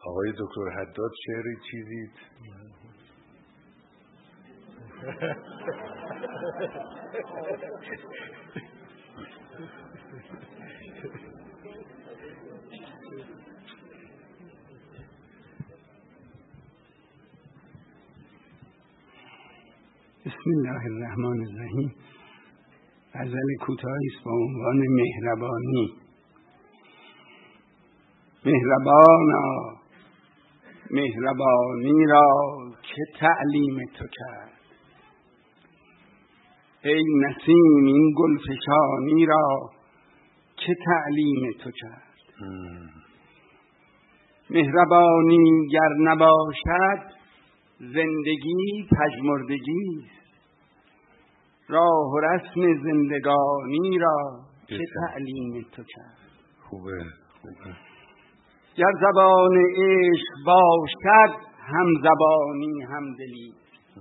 آقای دکتر حداد شعری چیزی بسم الله الرحمن الرحیم. غزل کوتاهی است با عنوان مهربانی. مهربانا مهربانی را که تعلیم تو کرد، ای نسیم این گلفشانی را که تعلیم تو کرد. مهربانی گر نباشد زندگی پژمردگی است، راه و رسم زندگانی را که تعلیم تو کرد. خوبه. گر زبان عشق باشد هم زبانی هم دلی،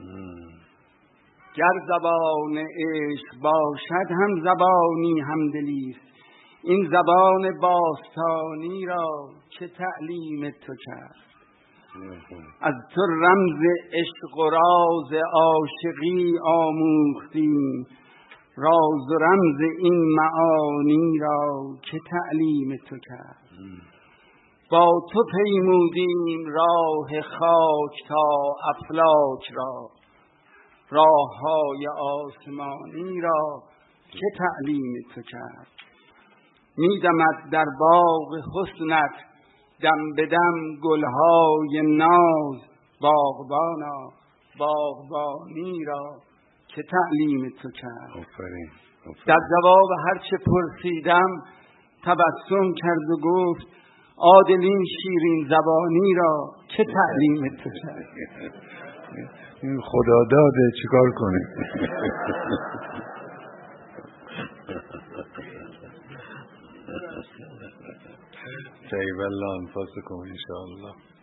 گر زبان عشق باشد هم زبانی هم دلی، این زبان باستانی را که تعلیم تو کرد. از تو رمز عشق و راز عاشقی آموختیم، راز و رمز این معانی را که تعلیم تو کرد. با تو پیمودیم راه خاک تا افلاک را، راههای آسمانی را که تعلیم تو کرد. میدمد در باغ حسنت دم به دم گلهای ناز، باغبانا باغبانی را که تعلیم تو کرد. آفرین. در جواب هر چه پرسیدم تبسم کرد و گفت عادلین شیرین زبانی را که تعلیم تو کرد. این خدا داده چیکار کنیم؟ طیب الله انفاسکم ان شاء الله.